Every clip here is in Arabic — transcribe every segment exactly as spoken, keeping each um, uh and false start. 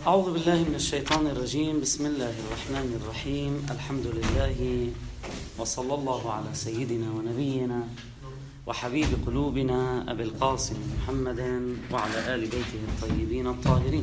أعوذ بالله من الشيطان الرجيم. بسم الله الرحمن الرحيم. الحمد لله وصلى الله على سيدنا ونبينا وحبيب قلوبنا أبي القاسم محمد وعلى آل بيته الطيبين الطاهرين.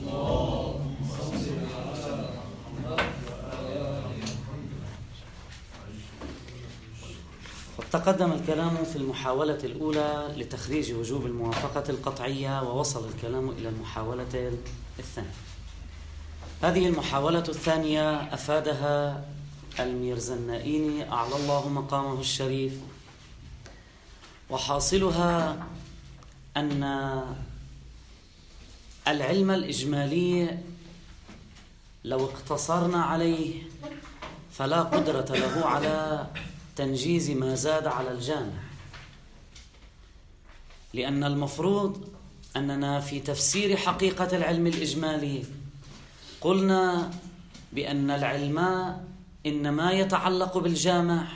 تقدم الكلام في المحاولة الأولى لتخريج وجوب الموافقة القطعية، ووصل الكلام إلى المحاولة الثانية. هذه المحاولة الثانية أفادها الميرزنائيني أعلى الله مقامه الشريف، وحاصلها أن العلم الإجمالي لو اقتصرنا عليه فلا قدرة له على تنجيز ما زاد على الجامع، لأن المفروض أننا في تفسير حقيقة العلم الإجمالي قلنا بأن العلم إنما يتعلق بالجامع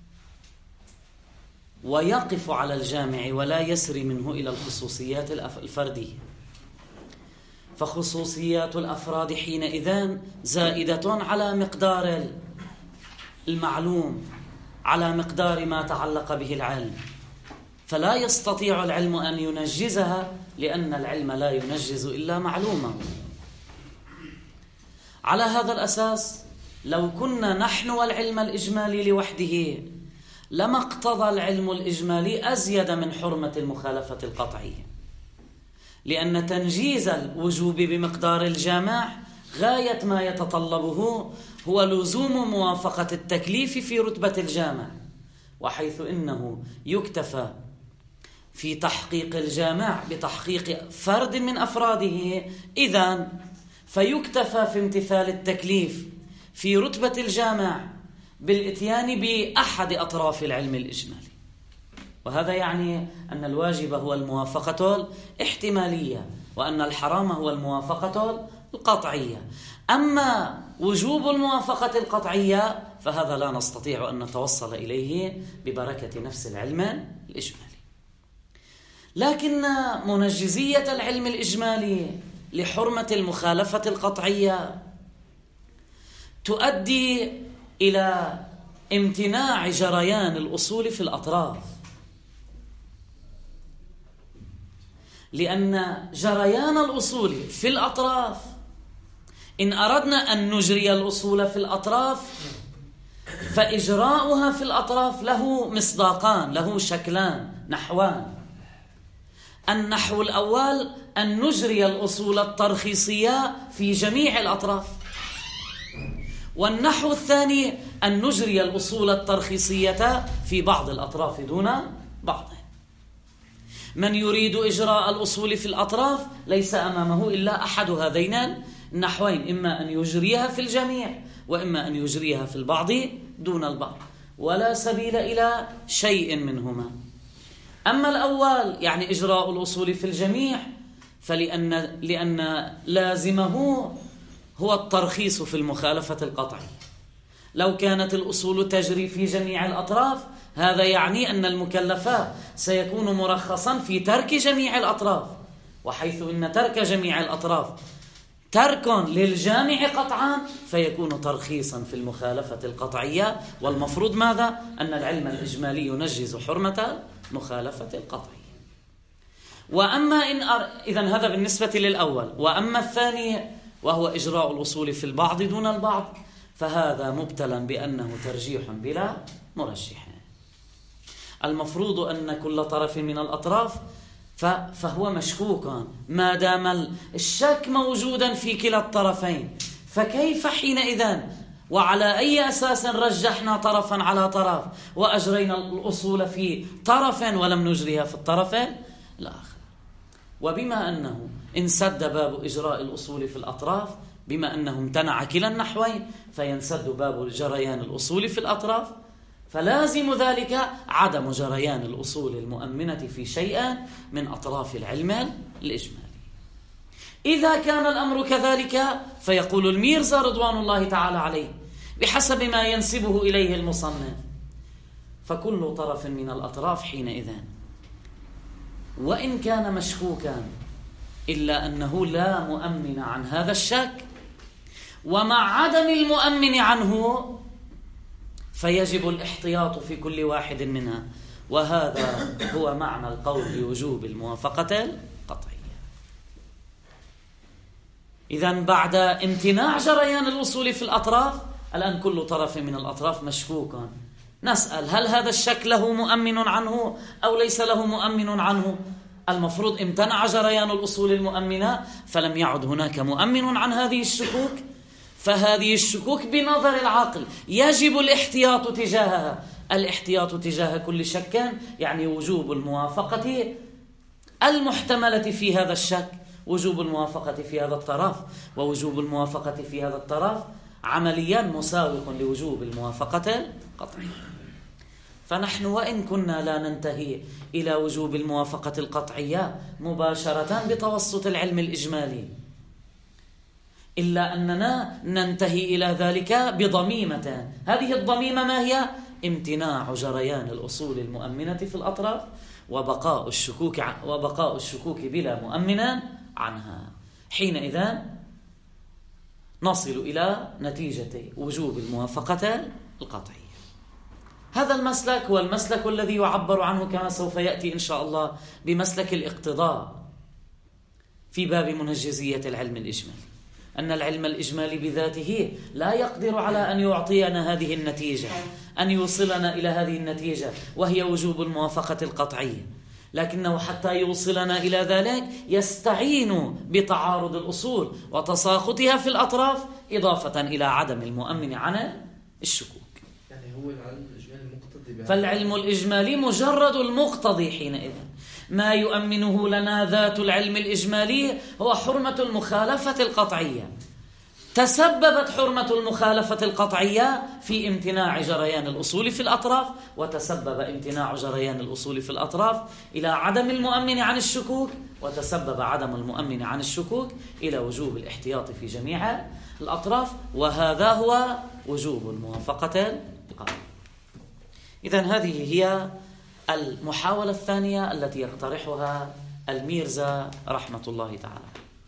ويقف على الجامع ولا يسري منه إلى الخصوصيات الفردية، فخصوصيات الأفراد حينئذ زائدة على مقدار المعلوم، على مقدار ما تعلق به العلم، فلا يستطيع العلم أن ينجزها، لأن العلم لا ينجز إلا معلومة. على هذا الأساس لو كنا نحن والعلم الإجمالي لوحده لما اقتضى العلم الإجمالي أزيد من حرمة المخالفة القطعية، لأن تنجيز الوجوب بمقدار الجامع غاية ما يتطلبه هو لزوم موافقة التكليف في رتبة الجامع، وحيث إنه يكتفى في تحقيق الجامع بتحقيق فرد من أفراده، إذن فيكتفى في امتثال التكليف في رتبة الجامع بالإتيان بأحد أطراف العلم الإجمالي، وهذا يعني أن الواجب هو الموافقة الاحتمالية، وأن الحرام هو الموافقة القطعية. أما وجوب الموافقة القطعية فهذا لا نستطيع أن نتوصل إليه ببركة نفس العلم الإجمالي، لكن منجزية العلم الإجمالي لحرمة المخالفة القطعية تؤدي إلى امتناع جريان الأصول في الأطراف، لأن جريان الأصول في الأطراف، إن أردنا أن نجري الأصول في الأطراف فإجراؤها في الأطراف له مصداقان، له شكلان، نحوان. النحو الأول أن نجري الأصول الترخيصية في جميع الأطراف، والنحو الثاني أن نجري الأصول الترخيصية في بعض الأطراف دون بعض. من يريد إجراء الأصول في الأطراف ليس أمامه إلا أحد هذين النحوين، إما أن يجريها في الجميع وإما أن يجريها في البعض دون البعض، ولا سبيل إلى شيء منهما. أما الأول يعني إجراء الأصول في الجميع فلأن لأن لازمه هو الترخيص في المخالفة القطعية. لو كانت الأصول تجري في جميع الأطراف هذا يعني أن المكلف سيكون مرخصا في ترك جميع الأطراف، وحيث إن ترك جميع الأطراف ترك للجامع قطعا فيكون ترخيصا في المخالفة القطعية، والمفروض ماذا؟ أن العلم الإجمالي ينجز حرمة المخالفة القطعية. وأما إن أر... إذن هذا بالنسبة للأول. وأما الثاني وهو إجراء الأصول في البعض دون البعض فهذا مبتلا بأنه ترجيح بلا مرجح. المفروض أن كل طرف من الأطراف فهو مشكوكا، ما دام الشك موجودا في كلا الطرفين، فكيف حينئذ وعلى أي أساس رجحنا طرفا على طرف وأجرينا الأصول في طرف ولم نجريها في الطرف الآخر؟ وبما أنه انسد باب إجراء الأصول في الأطراف، بما أنه امتنع كلا النحوين فينسد باب جريان الأصول في الأطراف، فلازم ذلك عدم جريان الأصول المؤمنة في شيء من أطراف العلم الإجمالي. إذا كان الأمر كذلك فيقول الميرزا رضوان الله تعالى عليه بحسب ما ينسبه إليه المصنف: فكل طرف من الأطراف حينئذ وإن كان مشكوكا إلا أنه لا مؤمن عن هذا الشك، ومع عدم المؤمن عنه فيجب الاحتياط في كل واحد منها، وهذا هو معنى القول بوجوب الموافقة القطعية. إذن بعد امتناع جريان الأصول في الأطراف، الآن كل طرف من الأطراف مشكوك، نسأل هل هذا الشك له مؤمن عنه أو ليس له مؤمن عنه؟ المفروض امتنع جريان الأصول المؤمنة، فلم يعد هناك مؤمن عن هذه الشكوك، فهذه الشكوك بنظر العقل يجب الاحتياط تجاهها. الاحتياط تجاه كل شك يعني وجوب الموافقة المحتملة في هذا الشك، وجوب الموافقة في هذا الطرف ووجوب الموافقة في هذا الطرف عمليا مساوق لوجوب الموافقة القطعية. فنحن وإن كنا لا ننتهي إلى وجوب الموافقة القطعية مباشرة بتوسط العلم الإجمالي، إلا أننا ننتهي إلى ذلك بضميمة. هذه الضميمة ما هي؟ امتناع جريان الأصول المؤمنة في الأطراف وبقاء الشكوك وبقاء الشكوك بلا مؤمن عنها. حينئذ نصل إلى نتيجة وجوب الموافقة القطعية. هذا المسلك هو المسلك الذي يعبر عنه كما سوف يأتي إن شاء الله بمسلك الاقتضاء في باب منجزية العلم الإجمالي، أن العلم الإجمالي بذاته لا يقدر على أن يعطينا هذه النتيجة، أن يوصلنا إلى هذه النتيجة وهي وجوب الموافقة القطعية، لكنه حتى يوصلنا إلى ذلك يستعين بتعارض الأصول وتساقطها في الأطراف إضافة إلى عدم المؤمن عن الشكوك. يعني هو العلم الإجمالي المقتضي، فالعلم الإجمالي مجرد المقتضي. حينئذ ما يؤمنه لنا ذات العلم الإجمالي هو حرمة المخالفة القطعية. تسببت حرمة المخالفة القطعية في امتناع جريان الأصول في الأطراف، وتسبب امتناع جريان الأصول في الأطراف إلى عدم المؤمن عن الشكوك، وتسبب عدم المؤمن عن الشكوك إلى وجوب الاحتياط في جميع الأطراف، وهذا هو وجوب الموافقة القطعية. إذن هذه هي المحاولة الثانية التي يقترحها الميرزا رحمة الله تعالى.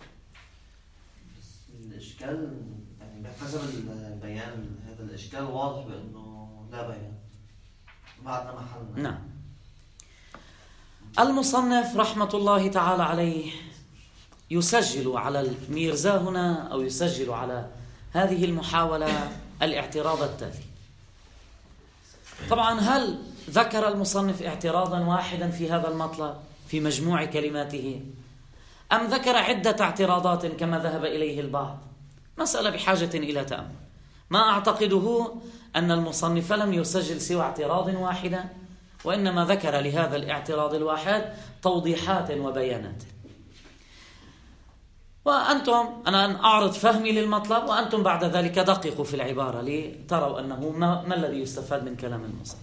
الإشكال يعني بحسب البيان هذا الإشكال واضح بأنه لا بيان بعدنا محلنا. نعم. المصنف رحمة الله تعالى عليه يسجل على الميرزا هنا، أو يسجل على هذه المحاولة الاعتراض التالي. طبعا هل ذكر المصنف اعتراضا واحدا في هذا المطلب في مجموع كلماته، أم ذكر عدة اعتراضات كما ذهب إليه البعض؟ مسألة بحاجة إلى تأمل. ما أعتقده أن المصنف لم يسجل سوى اعتراض واحدا، وإنما ذكر لهذا الاعتراض الواحد توضيحات وبيانات. وأنتم أنا أعرض فهمي للمطلب، وأنتم بعد ذلك دققوا في العبارة لتروا أنه ما, ما الذي يستفاد من كلام المصنف.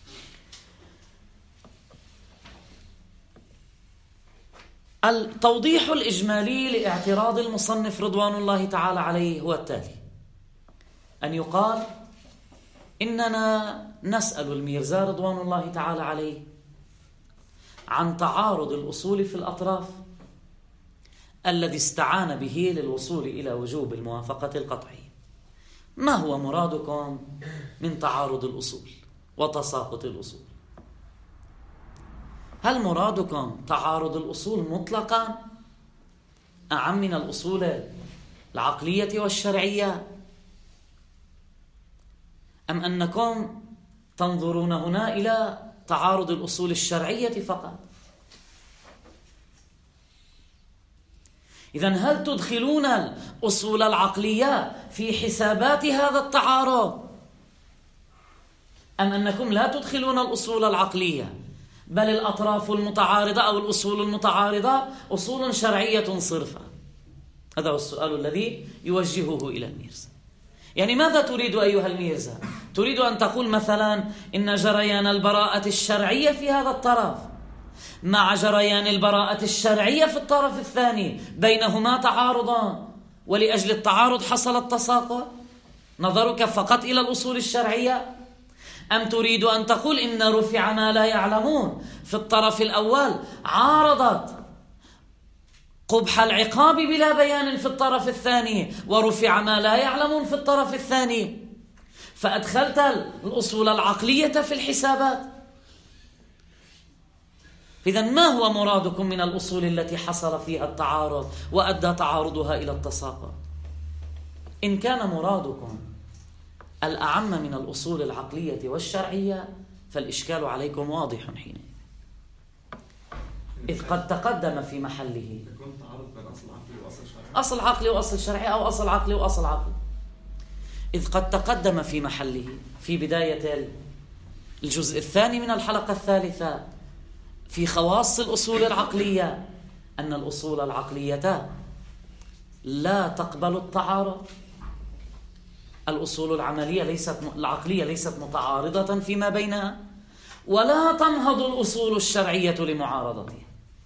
التوضيح الإجمالي لاعتراض المصنف رضوان الله تعالى عليه هو التالي: أن يقال إننا نسأل الميرزا رضوان الله تعالى عليه عن تعارض الأصول في الأطراف الذي استعان به للوصول إلى وجوب الموافقة القطعية. ما هو مرادكم من تعارض الأصول وتساقط الأصول؟ هل مرادكم تعارض الأصول مطلقا أعم من الأصول العقلية والشرعية، أم أنكم تنظرون هنا إلى تعارض الأصول الشرعية فقط؟ إذن هل تدخلون الأصول العقلية في حسابات هذا التعارض، أم أنكم لا تدخلون الأصول العقلية بل الأطراف المتعارضة أو الأصول المتعارضة أصول شرعية صرفة؟ هذا هو السؤال الذي يوجهه إلى الميرزا. يعني ماذا تريد أيها الميرزا؟ تريد أن تقول مثلا إن جريان البراءة الشرعية في هذا الطرف مع جريان البراءة الشرعية في الطرف الثاني بينهما تعارضان، ولأجل التعارض حصل التساقط؟ نظرك فقط إلى الأصول الشرعية؟ أم تريد أن تقول إن رفع ما لا يعلمون في الطرف الأول عارضت قبح العقاب بلا بيان في الطرف الثاني، ورفع ما لا يعلمون في الطرف الثاني، فأدخلت الأصول العقلية في الحسابات. إذن ما هو مرادكم من الأصول التي حصل فيها التعارض وأدى تعارضها إلى التساقط؟ إن كان مرادكم الأعم من الأصول العقلية والشرعية فالإشكال عليكم واضح حينئذ، إذ قد تقدم في محله يكون تعارض بين أصل عقلي وأصل شرعي، أصل عقلي وأصل شرعي، أو أصل عقلي وأصل عقلي، إذ قد تقدم في محله في بداية الجزء الثاني من الحلقة الثالثة في خواص الأصول العقلية أن الأصول العقلية لا تقبل التعارض. الأصول العملية ليست العقلية ليست متعارضة فيما بينها، ولا تنهض الأصول الشرعية لمعارضتها.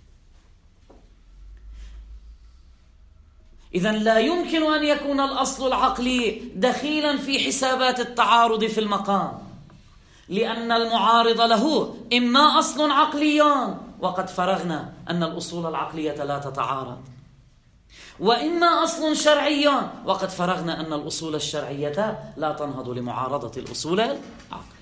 إذن لا يمكن أن يكون الأصل العقلي دخيلا في حسابات التعارض في المقام، لأن المعارض له إما أصل عقلي وقد فرغنا أن الأصول العقلية لا تتعارض، وإما أصل شرعي وقد فرغنا أن الأصول الشرعية لا تنهض لمعارضة الأصول العقلية.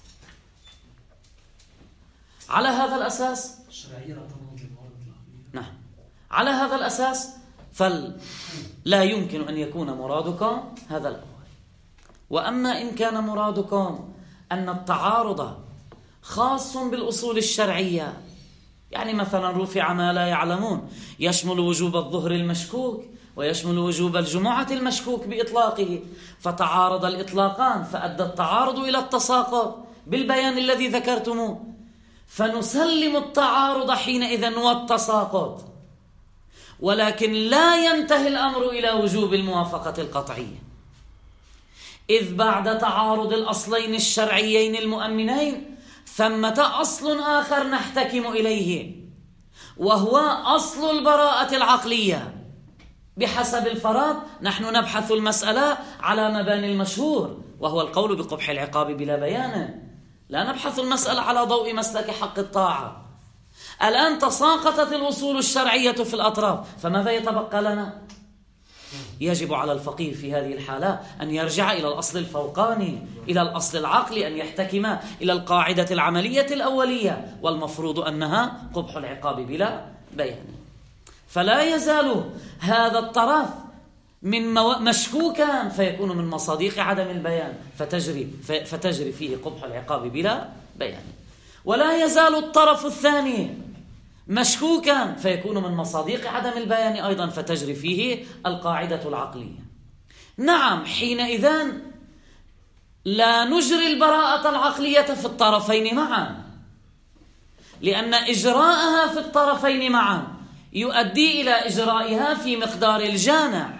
على هذا الأساس الشرعية لا تنهض لمعارضة العقلية. نعم، على هذا الأساس فلا يمكن أن يكون مرادكم هذا الأول. وأما إن كان مرادكم أن التعارض خاص بالأصول الشرعية، يعني مثلا رفع ما لا يعلمون يشمل وجوب الظهر المشكوك ويشمل وجوب الجمعة المشكوك بإطلاقه، فتعارض الإطلاقان فأدى التعارض إلى التساقط بالبيان الذي ذكرتموه، فنسلم التعارض حينئذ والتساقط، ولكن لا ينتهي الأمر إلى وجوب الموافقة القطعية، إذ بعد تعارض الأصلين الشرعيين المؤمنين ثمة أصل آخر نحتكم إليه، وهو أصل البراءة العقلية. بحسب الفراد نحن نبحث المسألة على مباني المشهور، وهو القول بقبح العقاب بلا بيان، لا نبحث المسألة على ضوء مسلك حق الطاعة. الآن تساقطت الأصول الشرعية في الأطراف، فماذا يتبقى لنا؟ يجب على الفقيه في هذه الحالة أن يرجع إلى الأصل الفوقاني، إلى الأصل العقلي، أن يحتكم إلى القاعدة العملية الأولية، والمفروض أنها قبح العقاب بلا بيان. فلا يزال هذا الطرف من مشكوكا فيكون من مصادق عدم البيان، فتجري, فتجري فيه قبح العقاب بلا بيان، ولا يزال الطرف الثاني مشكوكا فيكون من مصادق عدم البيان أيضا، فتجري فيه القاعدة العقلية. نعم، حينئذ لا نجري البراءة العقلية في الطرفين معا، لأن إجراءها في الطرفين معا يؤدي إلى إجرائها في مقدار الجامع،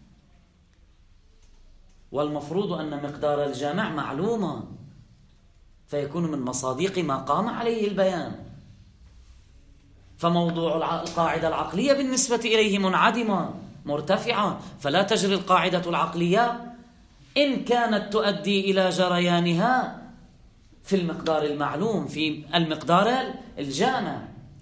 والمفروض أن مقدار الجامع معلوما، فيكون من مصادق ما قام عليه البيان، فموضوع القاعدة العقلية بالنسبة إليه منعدما مرتفعا، فلا تجري القاعدة العقلية إن كانت تؤدي إلى جريانها في المقدار المعلوم، في المقدار الجامع.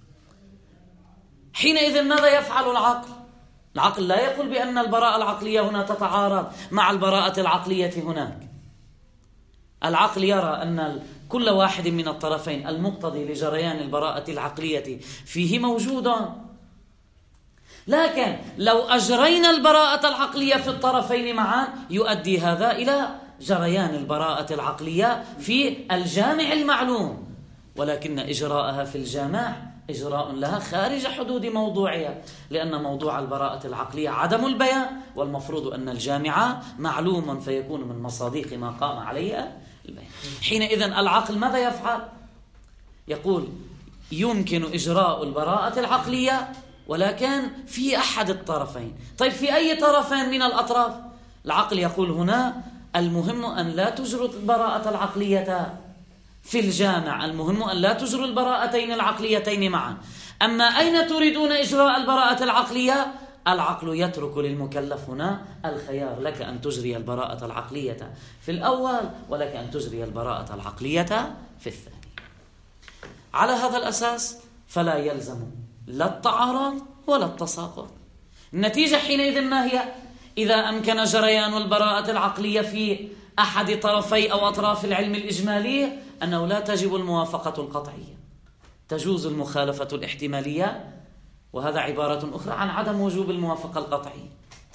حينئذ ماذا يفعل العقل؟ العقل لا يقول بأن البراءة العقلية هنا تتعارض مع البراءة العقلية هناك. العقل يرى أن كل واحد من الطرفين المقتضي لجريان البراءة العقلية فيه موجودا، لكن لو أجرينا البراءة العقلية في الطرفين معا يؤدي هذا إلى جريان البراءة العقلية في الجامع المعلوم، ولكن إجراءها في الجامع إجراء لها خارج حدود موضوعها، لأن موضوع البراءة العقلية عدم البيان، والمفروض أن الجامع معلوما فيكون من مصادق ما قام عليه البيان. حينئذ العقل ماذا يفعل؟ يقول يمكن إجراء البراءة العقلية ولكن في أحد الطرفين. طيب في أي طرفين من الأطراف؟ العقل يقول هنا المهم أن لا تجروا البراءة العقلية في الجامع، المهم أن لا تجروا البراءتين العقليتين معا. أما أين تريدون إجراء البراءة العقلية؟ العقل يترك للمكلف هنا الخيار، لك أن تجري البراءة العقلية في الأول ولك أن تجري البراءة العقلية في الثاني. على هذا الأساس فلا يلزم لا التعارض ولا التساقط. النتيجة حينئذ ما هي؟ إذا أمكن جريان البراءة العقلية في أحد طرفي أو أطراف العلم الإجمالي أنه لا تجب الموافقة القطعية، تجوز المخالفة الاحتمالية، وهذا عبارة أخرى عن عدم وجوب الموافقة القطعية.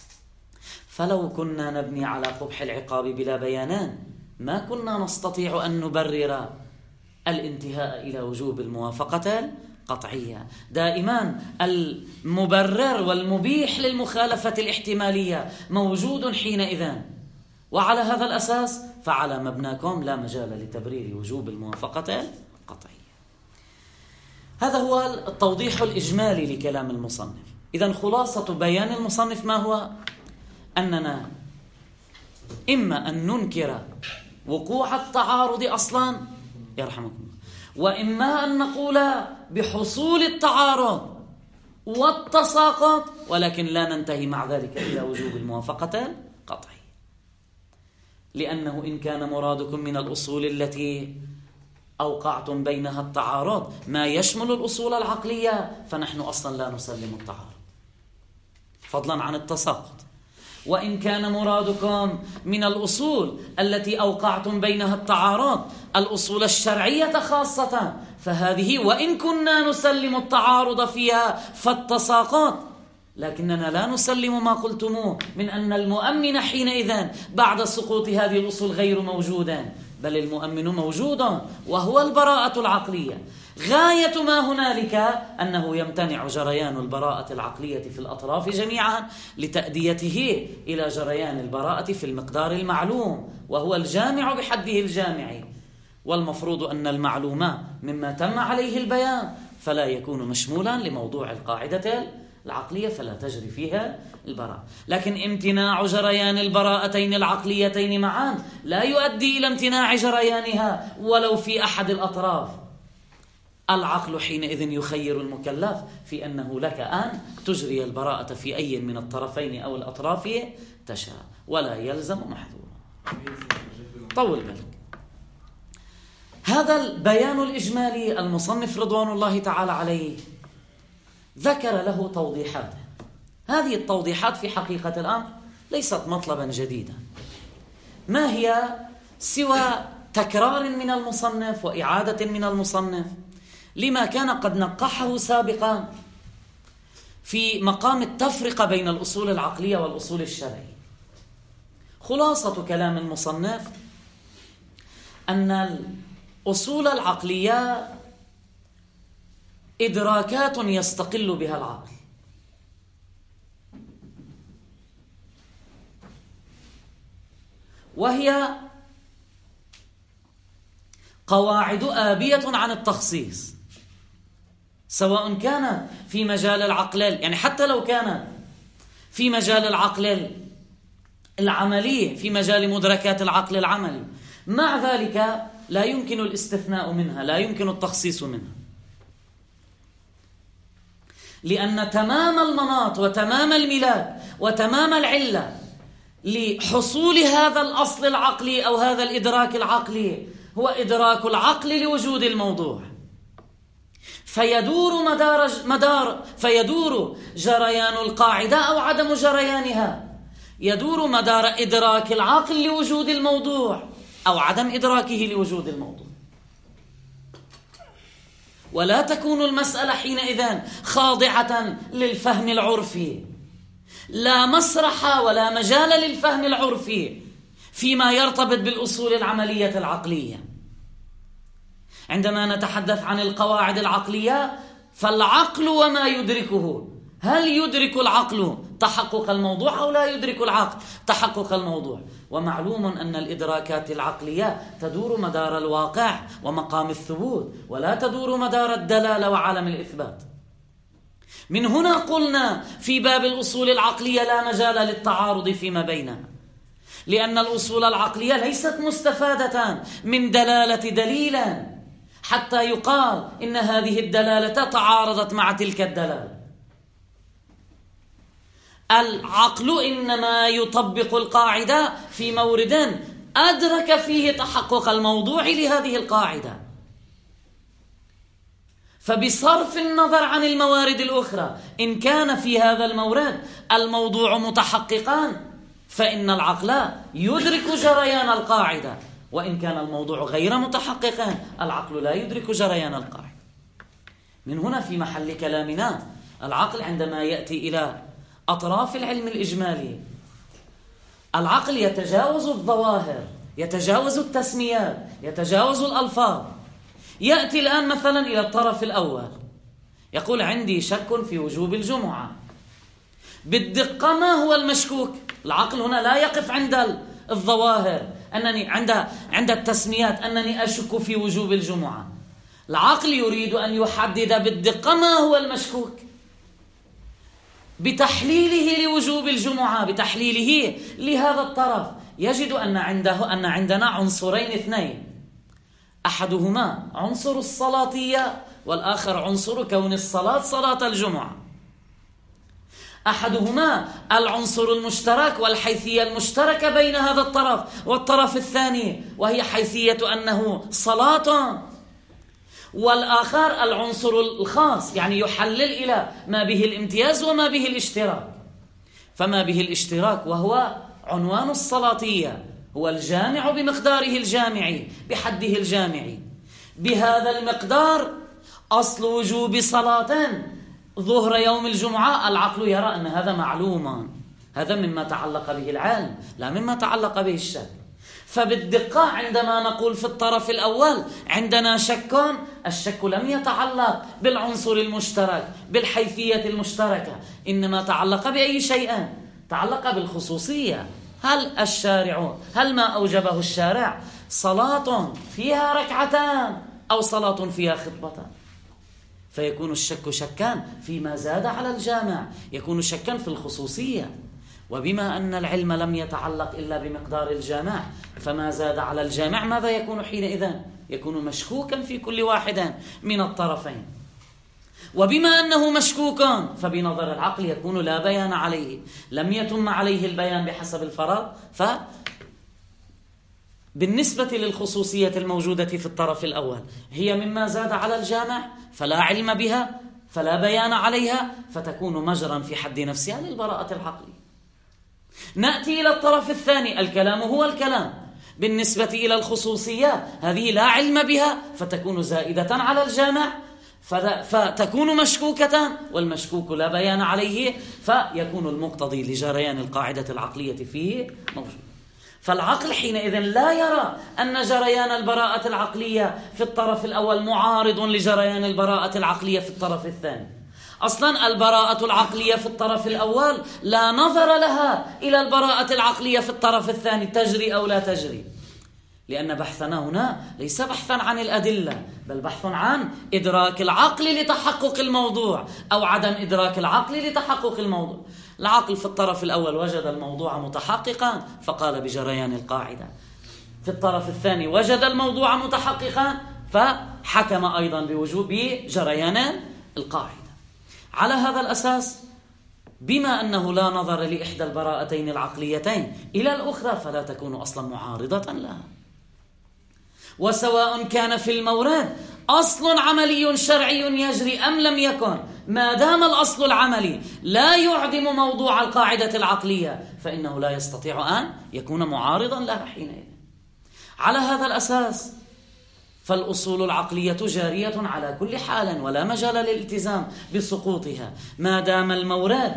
فلو كنا نبني على قبح العقاب بلا بيانان ما كنا نستطيع أن نبرر الانتهاء إلى وجوب الموافقة القطعية. دائما المبرر والمبيح للمخالفة الاحتمالية موجود حينئذ، وعلى هذا الأساس فعلى مبناكم لا مجال لتبرير وجوب الموافقة القطعية. هذا هو التوضيح الإجمالي لكلام المصنف. إذن خلاصة بيان المصنف ما هو؟ أننا إما أن ننكر وقوع التعارض أصلا يرحمكم الله، وإما أن نقول بحصول التعارض والتساقط، ولكن لا ننتهي مع ذلك إلى وجوب الموافقة القطعية. لأنه إن كان مرادكم من الأصول التي أوقعتم بينها التعارض ما يشمل الأصول العقلية فنحن أصلا لا نسلم التعارض فضلا عن التساقط. وإن كان مرادكم من الأصول التي أوقعتم بينها التعارض الأصول الشرعية خاصة فهذه وإن كنا نسلم التعارض فيها فالتساقط، لكننا لا نسلم ما قلتموه من أن المؤمن حينئذ بعد سقوط هذه الأصول غير موجودا، بل المؤمن موجود وهو البراءة العقلية. غاية ما هنالك أنه يمتنع جريان البراءة العقلية في الأطراف جميعا لتأديته إلى جريان البراءة في المقدار المعلوم وهو الجامع بحده الجامع، والمفروض أن المعلومة مما تم عليه البيان فلا يكون مشمولا لموضوع القاعدة العقلية فلا تجري فيها البراءة. لكن امتناع جريان البراءتين العقليتين معا لا يؤدي إلى امتناع جريانها ولو في أحد الأطراف. العقل حينئذ يخير المكلف في أنه لك أن تجري البراءة في أي من الطرفين أو الأطراف تشاء ولا يلزم محذورا. طول بالك. هذا البيان الإجمالي المصنف رضوان الله تعالى عليه ذكر له توضيحات. هذه التوضيحات في حقيقة الأمر ليست مطلبا جديدا، ما هي سوى تكرار من المصنف وإعادة من المصنف لما كان قد نقحه سابقا في مقام التفرقة بين الأصول العقلية والأصول الشرعية. خلاصة كلام المصنف أن الأصول العقلية إدراكات يستقل بها العقل، وهي قواعد آبية عن التخصيص، سواء كان في مجال العقل، يعني حتى لو كان في مجال العقل العملي في مجال مدركات العقل العملي، مع ذلك لا يمكن الاستثناء منها، لا يمكن التخصيص منها، لأن تمام المناط وتمام الميلاد وتمام العلة لحصول هذا الأصل العقلي أو هذا الإدراك العقلي هو إدراك العقل لوجود الموضوع، فيدور مدار مدار فيدور جريان القاعدة أو عدم جريانها، يدور مدار إدراك العقل لوجود الموضوع أو عدم إدراكه لوجود الموضوع. ولا تكون المسألة حينئذ خاضعة للفهم العرفي، لا مسرح ولا مجال للفهم العرفي فيما يرتبط بالأصول العملية العقلية. عندما نتحدث عن القواعد العقلية فالعقل وما يدركه، هل يدرك العقل تحقق الموضوع أو لا يدرك العقل تحقق الموضوع؟ ومعلوم أن الإدراكات العقلية تدور مدار الواقع ومقام الثبوت ولا تدور مدار الدلالة وعالم الإثبات. من هنا قلنا في باب الأصول العقلية لا مجال للتعارض فيما بينها، لأن الأصول العقلية ليست مستفادة من دلالة دليلا حتى يقال إن هذه الدلالة تعارضت مع تلك الدلالة. العقل إنما يطبق القاعدة في مورد أدرك فيه تحقق الموضوع لهذه القاعدة، فبصرف النظر عن الموارد الأخرى إن كان في هذا المورد الموضوع متحققا فإن العقل يدرك جريان القاعدة، وإن كان الموضوع غير متحققا العقل لا يدرك جريان القاعدة. من هنا في محل كلامنا العقل عندما يأتي إلى أطراف العلم الإجمالي العقل يتجاوز الظواهر، يتجاوز التسميات، يتجاوز الألفاظ. يأتي الآن مثلا إلى الطرف الأول يقول عندي شك في وجوب الجمعة، بالدقة ما هو المشكوك؟ العقل هنا لا يقف عند الظواهر أنني عند عند التسميات أنني أشك في وجوب الجمعة. العقل يريد أن يحدد بالدقة ما هو المشكوك بتحليله لوجوب الجمعة، بتحليله لهذا الطرف. يجد أن عنده أن عندنا عنصرين اثنين، أحدهما عنصر الصلاتية والآخر عنصر كون الصلاة صلاة الجمعة. أحدهما العنصر المشترك والحيثية المشتركة بين هذا الطرف والطرف الثاني، وهي حيثية أنه صلاة، والآخر العنصر الخاص يعني يحلل إلى ما به الامتياز وما به الاشتراك. فما به الاشتراك وهو عنوان الصلاتية هو الجامع بمقداره الجامعي بحده الجامعي. بهذا المقدار أصل وجوب صلاة ظهر يوم الجمعة العقل يرى أن هذا معلوما، هذا مما تعلق به العلم لا مما تعلق به الشك. فبالدقة عندما نقول في الطرف الأول عندنا شك، الشك لم يتعلق بالعنصر المشترك بالحيثية المشتركة، إنما تعلق بأي شيء؟ تعلق بالخصوصية. هل الشارع هل ما أوجبه الشارع صلاة فيها ركعتان أو صلاة فيها خطبتان؟ فيكون الشك شكان فيما زاد على الجامع، يكون شكا في الخصوصية. وبما أن العلم لم يتعلق إلا بمقدار الجامع فما زاد على الجامع ماذا يكون حينئذ؟ يكون مشكوكا في كل واحد من الطرفين. وبما أنه مشكوك فبنظر العقل يكون لا بيان عليه، لم يتم عليه البيان بحسب الفراغ. فبالنسبة للخصوصية الموجودة في الطرف الأول هي مما زاد على الجامع فلا علم بها فلا بيان عليها، فتكون مجرا في حد نفسها للبراءة العقلية. نأتي إلى الطرف الثاني، الكلام هو الكلام، بالنسبة إلى الخصوصية هذه لا علم بها فتكون زائدة على الجامع فتكون مشكوكة، والمشكوك لا بيان عليه فيكون المقتضي لجريان القاعدة العقلية فيه موجود. فالعقل حينئذ لا يرى أن جريان البراءة العقلية في الطرف الأول معارض لجريان البراءة العقلية في الطرف الثاني. أصلا البراءة العقلية في الطرف الأول لا نظر لها إلى البراءة العقلية في الطرف الثاني تجري أو لا تجري، لأن بحثنا هنا ليس بحثا عن الأدلة بل بحث عن إدراك العقل لتحقق الموضوع أو عدم إدراك العقل لتحقق الموضوع. العقل في الطرف الأول وجد الموضوع متحققا فقال بجريان القاعدة، في الطرف الثاني وجد الموضوع متحققا فحكم أيضا بوجوب جريان القاعدة. على هذا الأساس بما أنه لا نظر لإحدى البراءتين العقليتين إلى الأخرى فلا تكون أصلا معارضة لها. وسواء كان في المورد أصل عملي شرعي يجري أم لم يكن، ما دام الأصل العملي لا يعدم موضوع القاعدة العقلية فإنه لا يستطيع أن يكون معارضا لها حينئذ. على هذا الأساس فالأصول العقلية جارية على كل حال ولا مجال للالتزام بسقوطها ما دام المورد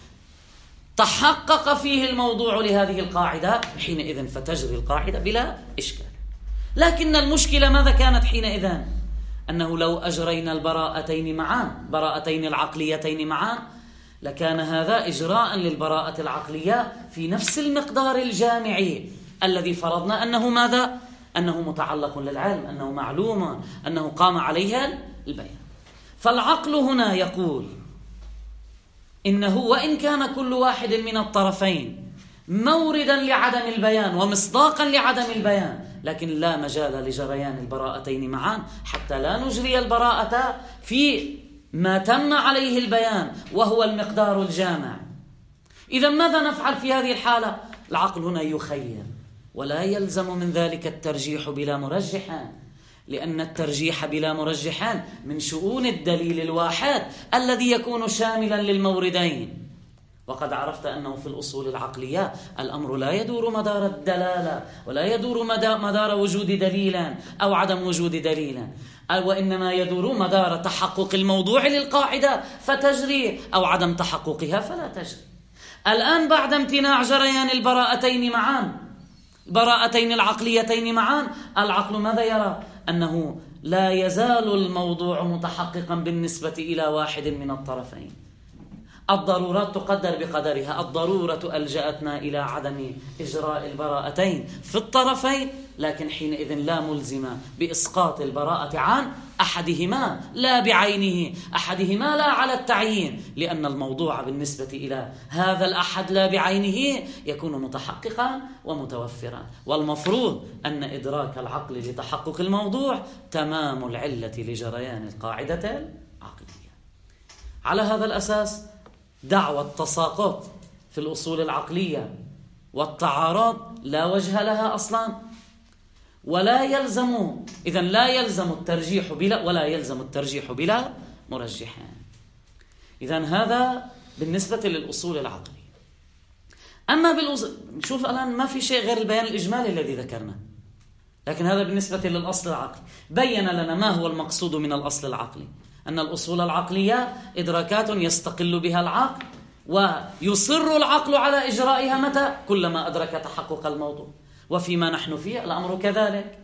تحقق فيه الموضوع لهذه القاعدة، حينئذ فتجري القاعدة بلا إشكال. لكن المشكلة ماذا كانت حينئذ؟ أنه لو أجرينا البراءتين معا براءتين العقليتين معا لكان هذا إجراء للبراءة العقلية في نفس المقدار الجامعي الذي فرضنا أنه ماذا؟ أنه متعلق للعلم، أنه معلوم، أنه قام عليها البيان. فالعقل هنا يقول إنه وإن كان كل واحد من الطرفين موردا لعدم البيان ومصداقا لعدم البيان لكن لا مجال لجريان البراءتين معا حتى لا نجري البراءة في ما تم عليه البيان وهو المقدار الجامع. إذا ماذا نفعل في هذه الحالة؟ العقل هنا يخير ولا يلزم من ذلك الترجيح بلا مرجح، لأن الترجيح بلا مرجحان من شؤون الدليل الواحد الذي يكون شاملا للموردين. وقد عرفت أنه في الأصول العقلية الأمر لا يدور مدار الدلالة ولا يدور مدار وجود دليلا أو عدم وجود دليلا، وإنما يدور مدار تحقق الموضوع للقاعدة فتجري أو عدم تحققها فلا تجري. الآن بعد امتناع جريان البراءتين معا، البراءتين العقليتين معا، العقل ماذا يرى؟ أنه لا يزال الموضوع متحققا بالنسبة إلى واحد من الطرفين. الضرورات تقدر بقدرها، الضرورة ألجأتنا إلى عدم إجراء البراءتين في الطرفين، لكن حينئذ لا ملزم بإسقاط البراءة عن أحدهما لا بعينه، أحدهما لا على التعيين، لأن الموضوع بالنسبة إلى هذا الأحد لا بعينه يكون متحققا ومتوفرا. والمفروض أن إدراك العقل لتحقق الموضوع تمام العلة لجريان القاعدة العقلية. على هذا الأساس دعوى التساقط في الأصول العقلية والتعارض لا وجه لها أصلا، ولا يلزم إذن لا يلزم الترجيح بلا ولا يلزم الترجيح بلا مرجحان. إذن هذا بالنسبة للأصول العقلية. أما بالأصول، شوف الآن ما في شيء غير البيان الإجمالي الذي ذكرناه، لكن هذا بالنسبة للأصل العقلي. بين لنا ما هو المقصود من الأصل العقلي، أن الأصول العقلية إدراكات يستقل بها العقل، ويصر العقل على إجرائها متى؟ كلما أدرك تحقق الموضوع. وفيما نحن فيه الأمر كذلك.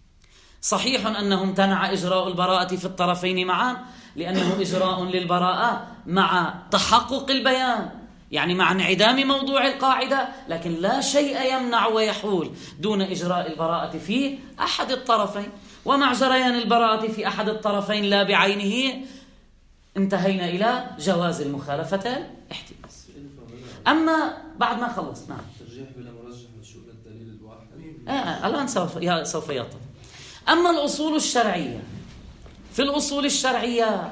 صحيح أنه امتنع إجراء البراءة في الطرفين معا، لأنه إجراء للبراءة مع تحقق البيان، يعني مع انعدام موضوع القاعدة، لكن لا شيء يمنع ويحول دون إجراء البراءة في أحد الطرفين. ومع جريان البراءة في أحد الطرفين لا بعينه انتهينا إلى جواز المخالفة الاحتماس. أما بعد ما خلص، نعم، ترجيح بلا مرجح وشؤون الدليل الواحد. آه الآن سوف سوف يطلع. أما الأصول الشرعية، في الأصول الشرعية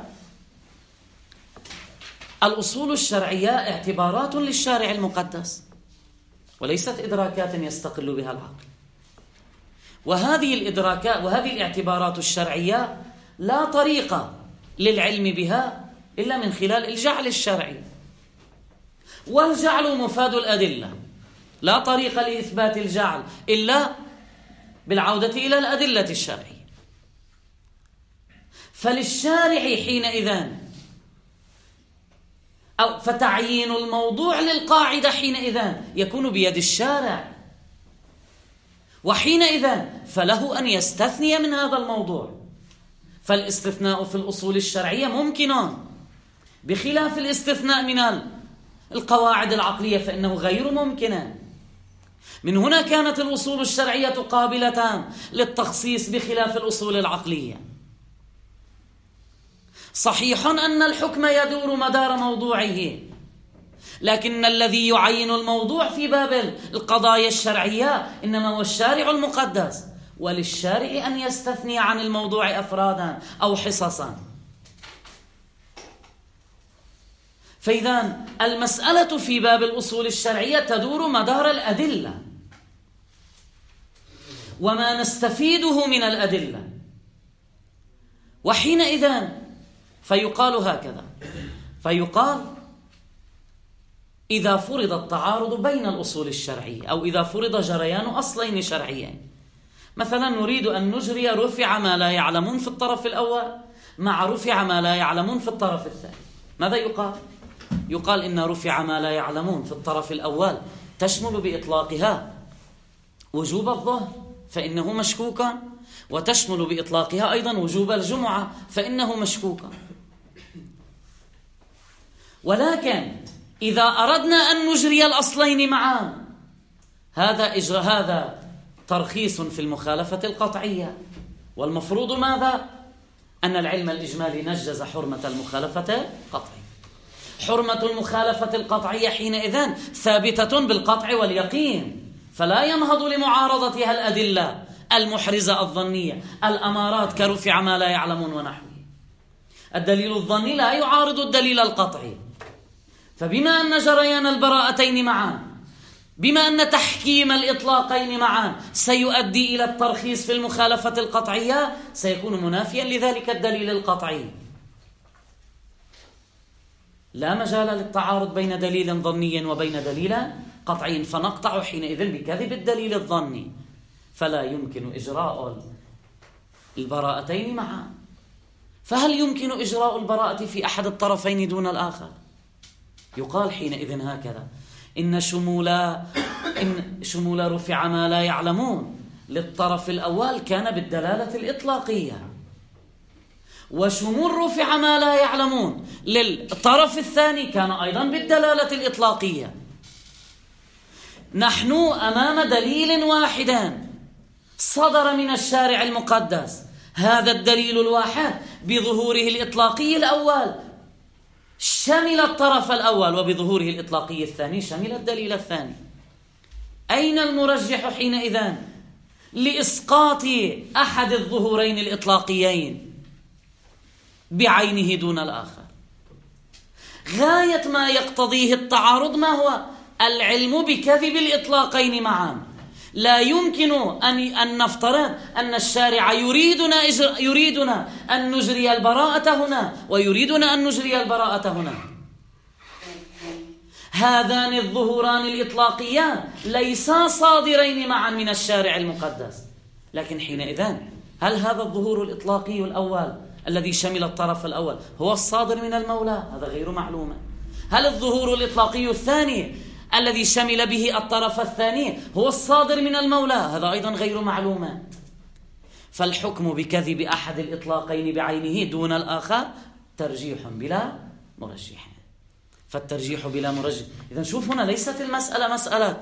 الأصول الشرعية اعتبارات للشارع المقدس وليست إدراكات يستقل بها العقل. وهذه الإدراكات وهذه الاعتبارات الشرعية لا طريقة للعلم بها إلا من خلال الجعل الشرعي، والجعل مفاد الأدلة، لا طريق لإثبات الجعل إلا بالعودة إلى الأدلة الشرعية. فللشارع حينئذ أو فتعيين الموضوع للقاعدة حينئذ يكون بيد الشارع، وحينئذ فله أن يستثني من هذا الموضوع. فالاستثناء في الأصول الشرعية ممكن، بخلاف الاستثناء من القواعد العقلية فإنه غير ممكن. من هنا كانت الأصول الشرعية قابلة للتخصيص بخلاف الأصول العقلية. صحيح أن الحكم يدور مدار موضوعه، لكن الذي يعين الموضوع في باب القضايا الشرعية إنما هو الشارع المقدس، وللشارع أن يستثني عن الموضوع أفرادا أو حصصا. فإذا المسألة في باب الأصول الشرعية تدور مدار الأدلة وما نستفيده من الأدلة. وحينئذ فيقال هكذا، فيقال إذا فرض التعارض بين الأصول الشرعية، أو إذا فرض جريان أصلين شرعيين، مثلا نريد أن نجري رفع ما لا يعلمون في الطرف الأول مع رفع ما لا يعلمون في الطرف الثاني، ماذا يقال؟ يقال إن رفع ما لا يعلمون في الطرف الأول تشمل بإطلاقها وجوب الظهر فإنه مشكوكا، وتشمل بإطلاقها أيضا وجوب الجمعة فإنه مشكوكا. ولكن إذا أردنا أن نجري الأصلين معا، هذا إجراء هذا ترخيص في المخالفة القطعية. والمفروض ماذا؟ أن العلم الإجمالي نجز حرمة المخالفة القطعية. حرمة المخالفة القطعية حينئذ ثابتة بالقطع واليقين، فلا ينهض لمعارضتها الأدلة المحرزة الظنية، الأمارات كرفع ما لا يعلمون ونحوه. الدليل الظني لا يعارض الدليل القطعي. فبما أن جريان البراءتين معا بما أن تحكيم الإطلاقين معا سيؤدي إلى الترخيص في المخالفة القطعية، سيكون منافيا لذلك الدليل القطعي. لا مجال للتعارض بين دليل ظني وبين دليل قطعي، فنقطع حينئذ بكذب الدليل الظني، فلا يمكن إجراء البراءتين معا. فهل يمكن إجراء البراءة في أحد الطرفين دون الآخر؟ يقال حينئذ هكذا: إن شمول إن شمول رفع ما لا يعلمون للطرف الأول كان بالدلالة الإطلاقية، وشمول رفع ما لا يعلمون للطرف الثاني كان أيضا بالدلالة الإطلاقية. نحن أمام دليل واحد صدر من الشارع المقدس، هذا الدليل الواحد بظهوره الإطلاقي الأول شمل الطرف الأول، وبظهوره الإطلاقي الثاني شمل الدليل الثاني. أين المرجح حينئذ لإسقاط أحد الظهورين الإطلاقيين بعينه دون الآخر؟ غاية ما يقتضيه التعارض ما هو؟ العلم بكذب الإطلاقين معا. لا يمكن أن أن نفترض أن الشارع يريدنا يريدنا أن نجري البراءة هنا ويريدنا أن نجري البراءة هنا. هذان الظهوران الإطلاقيان ليسا صادرين معا من الشارع المقدس، لكن حينئذ هل هذا الظهور الإطلاقي الأول الذي شمل الطرف الأول هو الصادر من المولى؟ هذا غير معلوم. هل الظهور الإطلاقي الثاني الذي شمل به الطرف الثاني هو الصادر من المولى؟ هذا أيضا غير معلوم. فالحكم بكذب أحد الإطلاقين بعينه دون الآخر ترجيح بلا مرجح. فالترجيح بلا مرجح، إذن شوف هنا ليست المسألة مسألة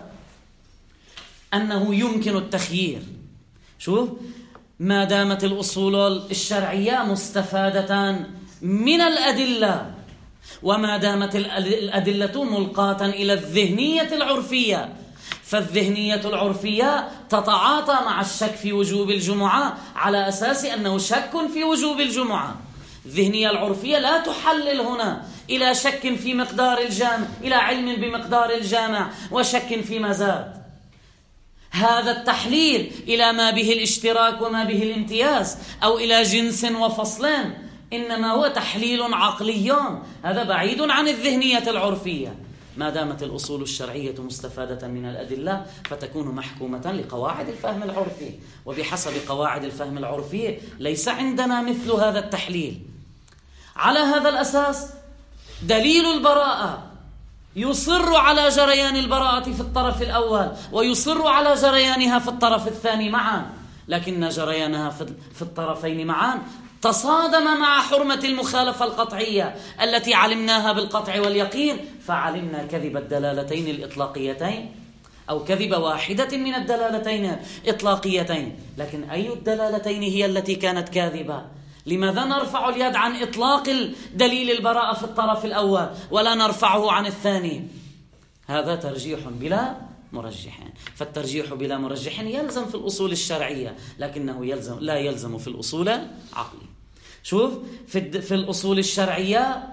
أنه يمكن التخيير. شوف، ما دامت الأصول الشرعية مستفادة من الأدلة، وما دامت الأدلة ملقاة إلى الذهنية العرفية، فالذهنية العرفية تتعاطى مع الشك في وجوب الجمعة على أساس أنه شك في وجوب الجمعة. الذهنية العرفية لا تحلل هنا إلى شك في مقدار الجامع، إلى علم بمقدار الجامع وشك في مزاد. هذا التحليل إلى ما به الاشتراك وما به الامتياز أو إلى جنس وفصل إنما هو تحليل عقلي، هذا بعيد عن الذهنية العرفية. ما دامت الأصول الشرعية مستفادة من الأدلة فتكون محكومة لقواعد الفهم العرفي، وبحسب قواعد الفهم العرفي ليس عندنا مثل هذا التحليل. على هذا الأساس دليل البراءة يصر على جريان البراءة في الطرف الأول ويصر على جريانها في الطرف الثاني معا، لكن جريانها في الطرفين معا تصادم مع حرمة المخالفة القطعية التي علمناها بالقطع واليقين، فعلمنا كذب الدلالتين الإطلاقيتين أو كذب واحدة من الدلالتين الإطلاقيتين. لكن أي الدلالتين هي التي كانت كاذبة؟ لماذا نرفع اليد عن إطلاق دليل البراءة في الطرف الأول ولا نرفعه عن الثاني؟ هذا ترجيح بلا مرجح. فالترجيح بلا مرجح يلزم في الأصول الشرعية، لكنه يلزم لا يلزم في الأصول العقلية. شوف، في في الأصول الشرعية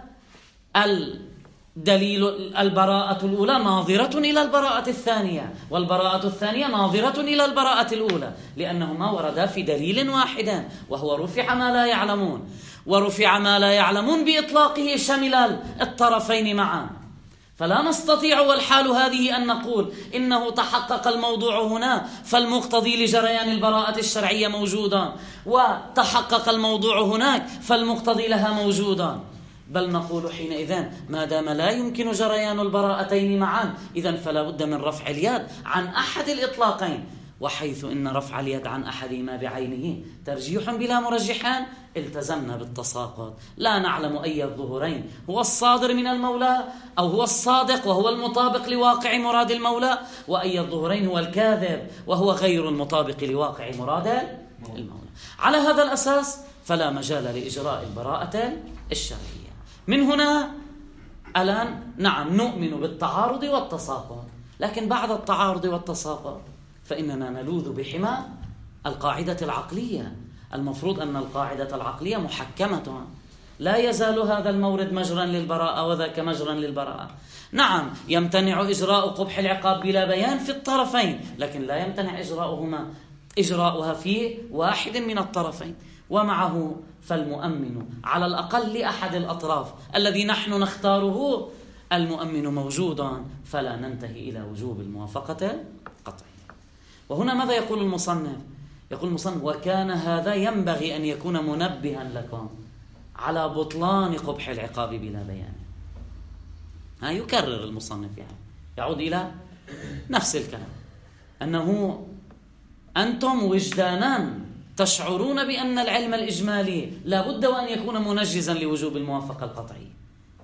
الدليل البراءة الأولى ناظرة إلى البراءة الثانية، والبراءة الثانية ناظرة إلى البراءة الأولى، لأنهما وردا في دليل واحد وهو رفع ما لا يعلمون، ورفع ما لا يعلمون بإطلاقه شمل الطرفين معا. فلا نستطيع والحال هذه أن نقول إنه تحقق الموضوع هنا فالمقتضي لجريان البراءة الشرعية موجودا، وتحقق الموضوع هناك فالمقتضي لها موجودا، بل نقول حينئذ ما دام لا يمكن جريان البراءتين معا إذن فلا بد من رفع اليد عن أحد الإطلاقين، وحيث إن رفع اليد عن أحدهما بعينه ترجيح بلا مرجحان التزمنا بالتساقط. لا نعلم أي الظهورين هو الصادر من المولى أو هو الصادق وهو المطابق لواقع مراد المولى، وأي الظهورين هو الكاذب وهو غير المطابق لواقع مراد المولى. على هذا الأساس فلا مجال لإجراء البراءة الشرعية. من هنا الآن نعم نؤمن بالتعارض والتساقط، لكن بعد التعارض والتساقط فإننا نلوذ بحمى القاعدة العقلية. المفروض أن القاعدة العقلية محكمة، لا يزال هذا المورد مجرا للبراءة وذاك مجرا للبراءة. نعم يمتنع إجراء قبح العقاب بلا بيان في الطرفين، لكن لا يمتنع إجراؤهما إجراؤها في واحد من الطرفين. ومعه فالمؤمن على الأقل لأحد الأطراف الذي نحن نختاره المؤمن موجودا، فلا ننتهي إلى وجوب الموافقة القطعية. وهنا ماذا يقول المصنف؟ يقول المصنف: وكان هذا ينبغي أن يكون منبها لكم على بطلان قبح العقاب بلا بيان. ها يكرر المصنف، يعني يعود إلى نفس الكلام، أنه أنتم وجدانا تشعرون بأن العلم الإجمالي لا بد وأن يكون منجزا لوجوب الموافقة القطعية.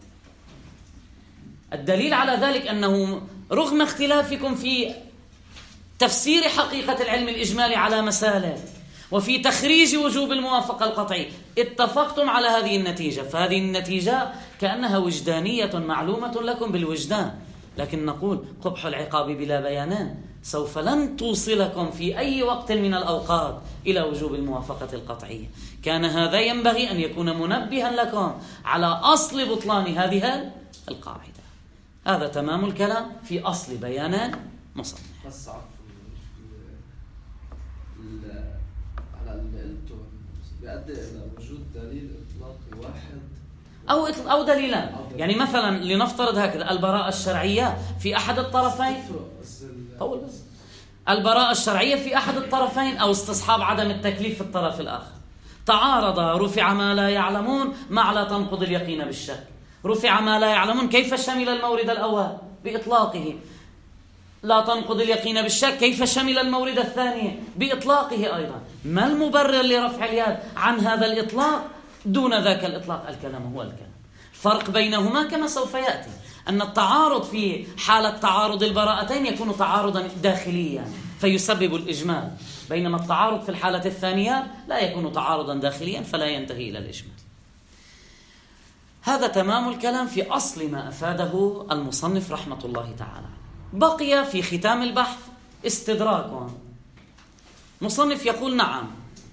الدليل على ذلك أنه رغم اختلافكم في تفسير حقيقة العلم الإجمالي على مسالك وفي تخريج وجوب الموافقة القطعية اتفقتم على هذه النتيجة، فهذه النتيجة كأنها وجدانية معلومة لكم بالوجدان. لكن نقول قبح العقاب بلا بيانان سوف لن توصلكم في أي وقت من الأوقات إلى وجوب الموافقة القطعية. كان هذا ينبغي أن يكون منبها لكم على أصل بطلان هذه القاعدة. هذا تمام الكلام في أصل بيان مصنف. بس عفوا على اللي قلته بيؤدي إلى وجود دليل إطلاقي واحد أو أو دليلان. يعني مثلا لنفترض هكذا: البراءة الشرعية في أحد الطرفين، طول بس البراءة الشرعية في أحد الطرفين أو استصحاب عدم التكليف في الطرف الآخر. تعارض، رفع ما لا يعلمون مع لا تنقض اليقين بالشك. رفع ما لا يعلمون كيف شمل المورد الأول؟ بإطلاقه. لا تنقض اليقين بالشك كيف شمل المورد الثاني؟ بإطلاقه أيضا. ما المبرر لرفع اليد عن هذا الإطلاق دون ذاك الإطلاق؟ الكلام هو الكلام. فرق بينهما كما سوف يأتي أن التعارض في حالة تعارض البراءتين يكون تعارضا داخليا فيسبب الإجمال، بينما التعارض في الحالة الثانية لا يكون تعارضا داخليا فلا ينتهي إلى الإجمال. هذا تمام الكلام في أصل ما أفاده المصنف رحمة الله تعالى. بقي في ختام البحث استدراك. مصنف يقول: نعم،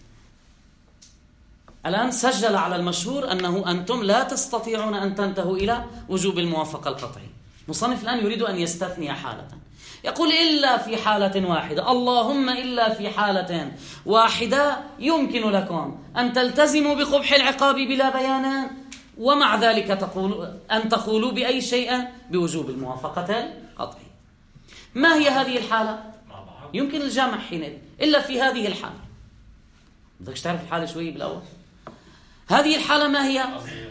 الآن سجل على المشهور أنه أنتم لا تستطيعون أن تنتهوا إلى وجوب الموافقة القطعية. مصنف الآن يريد أن يستثني حالة، يقول: إلا في حالة واحدة، اللهم إلا في حالة واحدة يمكن لكم أن تلتزموا بقبح العقاب بلا بيان ومع ذلك تقول أن تقولوا بأي شيء بوجوب الموافقة القطعية. ما هي هذه الحالة؟ يمكن الجمع حينئذ إلا في هذه الحالة. بدك تعرف الحالة شوي بالأول. هذه الحالة ما هي؟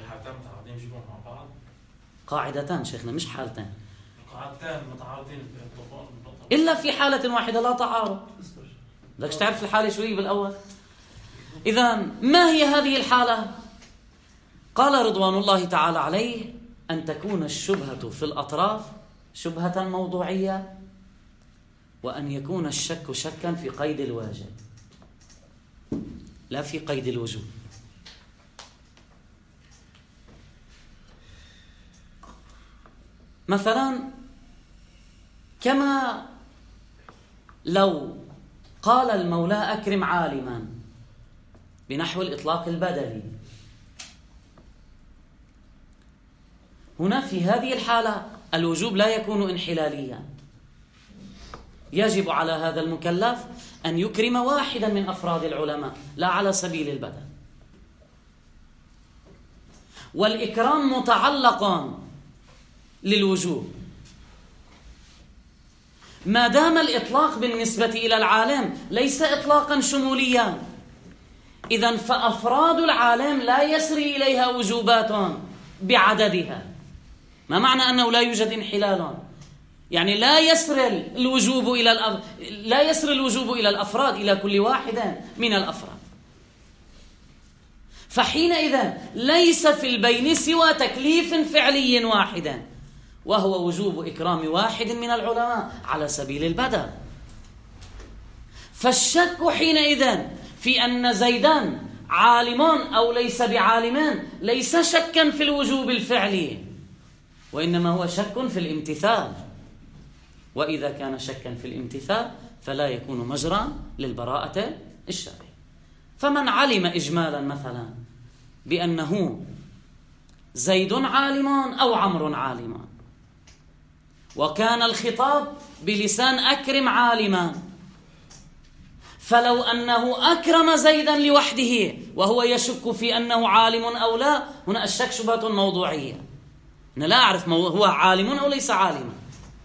قاعدتان شيخنا مش حالتين. قاعدتان متعارضين إلا في حالة واحدة لا تعارض. بدك تعرف الحالة شوي بالأول. إذن ما هي هذه الحالة؟ قال رضوان الله تعالى عليه: أن تكون الشبهة في الأطراف شبهة موضوعية، وأن يكون الشك شكا في قيد الواجب لا في قيد الوجوب. مثلا كما لو قال المولى: أكرم عالما، بنحو الإطلاق البدلي. هنا في هذه الحالة الوجوب لا يكون انحلاليا، يجب على هذا المكلف أن يكرم واحدا من أفراد العلماء لا على سبيل البدل. والإكرام متعلق للوجوب ما دام الإطلاق بالنسبة إلى العالم ليس إطلاقا شموليا. إذن فأفراد العالم لا يسري إليها وجوبات بعددها. ما معنى أنه لا يوجد انحلال؟ يعني لا يسري الوجوب إلى الأف... لا يسري الوجوب إلى الأفراد، إلى كل واحد من الأفراد. فحينئذ ليس في البين سوى تكليف فعلي واحد، وهو وجوب إكرام واحد من العلماء على سبيل البدل. فالشك حينئذ في أن زيدان عالمان أو ليس بعالمان ليس شكا في الوجوب الفعلي، وإنما هو شك في الامتثال. وإذا كان شكا في الامتثال فلا يكون مجرى للبراءة الشرعية. فمن علم إجمالا مثلا بأنه زيد عالم أو عمرو عالم، وكان الخطاب بلسان أكرم عالما، فلو أنه أكرم زيدا لوحده وهو يشك في أنه عالم أو لا، هنا الشك شبهة موضوعية، أنا لا أعرف هو عالم أو ليس عالما.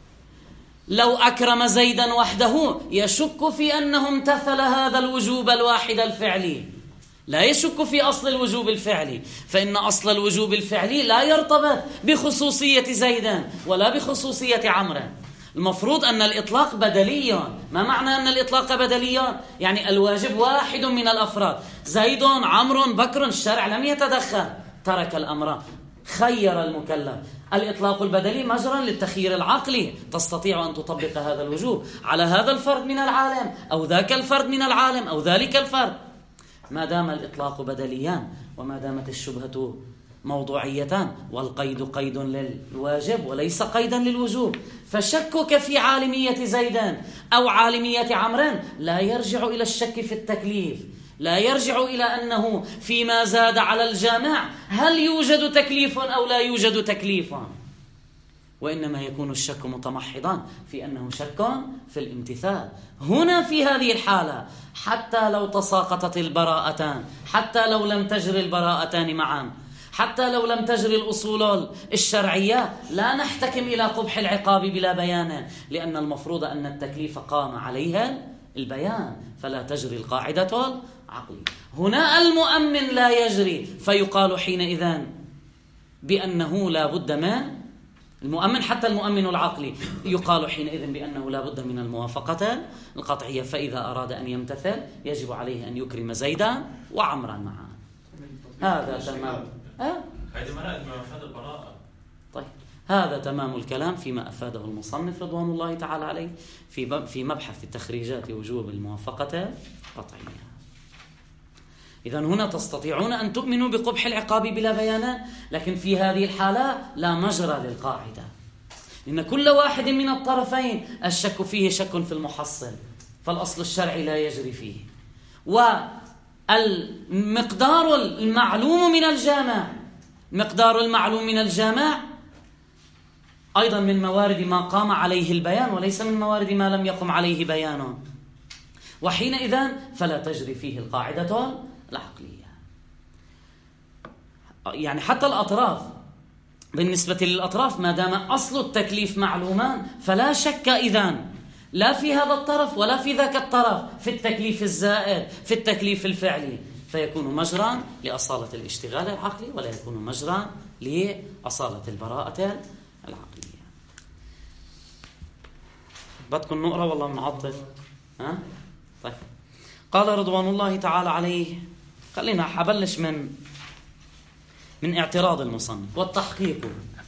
لو أكرم زيدا وحده يشك في أنه امتثل هذا الوجوب الواحد الفعلي، لا يشك في أصل الوجوب الفعلي، فإن أصل الوجوب الفعلي لا يرتبط بخصوصية زيدا ولا بخصوصية عمرو. المفروض أن الإطلاق بدلي. ما معنى أن الإطلاق بدلي؟ يعني الواجب واحد من الأفراد، زيد عمرو بكر، الشرع لم يتدخل، ترك الأمر، خير المكلف. الإطلاق البدلي مجرى للتخيير العقلي، تستطيع أن تطبق هذا الوجوب على هذا الفرد من العالم أو ذاك الفرد من العالم أو ذلك الفرد. ما دام الإطلاق بدليان وما دامت الشبهة موضوعيتان والقيد قيد للواجب وليس قيدا للوجوب، فشكك في عالمية زيدان أو عالمية عمران لا يرجع إلى الشك في التكليف، لا يرجع إلى أنه فيما زاد على الجامع هل يوجد تكليف أو لا يوجد تكليف، وإنما يكون الشك متمحضا في أنه شك في الامتثال. هنا في هذه الحالة حتى لو تساقطت البراءتان، حتى لو لم تجري البراءتان معا، حتى لو لم تجري الأصول الشرعية، لا نحتكم إلى قبح العقاب بلا بيان، لأن المفروض أن التكليف قام عليها البيان، فلا تجري القاعدة العقلية. هنا المؤمن لا يجري، فيقال حينئذ بأنه لا بد من المؤمن، حتى المؤمن العقلي يقال حينئذ بأنه لا بد من الموافقة القطعية، فإذا أراد أن يمتثل يجب عليه أن يكرم زيدا وعمرا معا. هذا تمام. هذه مرأة ما أفاد البراءة. طيب هذا تمام الكلام فيما أفاده المصنف رضوان الله تعالى عليه في في مبحث تخريجات وجوب الموافقة القطعية. إذن هنا تستطيعون أن تؤمنوا بقبح العقاب بلا بيان، لكن في هذه الحالة لا مجرى للقاعدة، إن كل واحد من الطرفين الشك فيه شك في المحصل، فالأصل الشرعي لا يجري فيه. والمقدار المعلوم من الجامع، مقدار المعلوم من الجامع أيضا من موارد ما قام عليه البيان وليس من موارد ما لم يقم عليه بيان، وحينئذ فلا تجري فيه القاعدة العقلية. يعني حتى الأطراف، بالنسبة للأطراف ما دام أصل التكليف معلوما فلا شك إذن لا في هذا الطرف ولا في ذاك الطرف في التكليف الزائد، في التكليف الفعلي، فيكون مجرى لأصالة الاشتغال العقلي ولا يكون مجرى لأصالة البراءة العقلية. بدكم نقرأ والله منعطل؟ ها؟ طيب. قال رضوان الله تعالى عليه، خلينا حبلش من من اعتراض المصنف والتحقيق.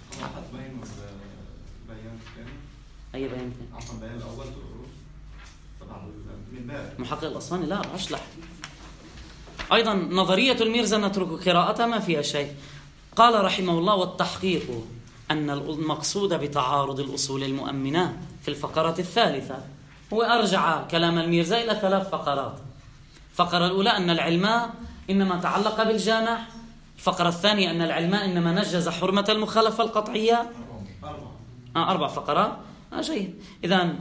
أي بيان؟ عفوا البيان الأول طبعا من باب محقق الأصفهاني لا أشلح. أيضا نظرية الميرزا نترك قراءتها ما فيها شيء. قال رحمه الله والتحقيق أن المقصود بتعارض الأصول المؤمنة في الفقرة الثالثة، هو أرجع كلام الميرزا إلى ثلاث فقرات. الفقرة الأولى أن العلم إنما تعلق بالجامع، الفقرة الثانية أن العلم إنما نجز حرمة المخالفة القطعية. آه أربع فقرات. آه جيد. إذن